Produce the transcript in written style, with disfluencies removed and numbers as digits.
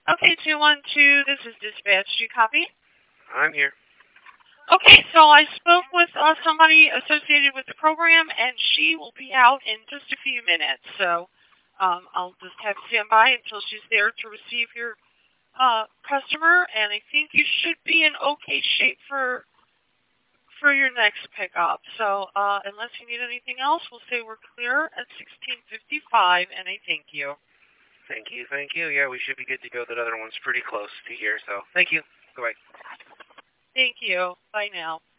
Okay, 212, this is dispatch. Do you copy? I'm here. Okay, so I spoke with somebody associated with the program, and she will be out in just a few minutes. So I'll just have to stand by until she's there to receive your customer, and I think you should be in okay shape for your next pickup. So unless you need anything else, we'll say we're clear at 16:55, and I thank you. Thank you, thank you. Yeah, we should be good to go. That other one's pretty close to here, so thank you. Goodbye. Thank you. Bye now.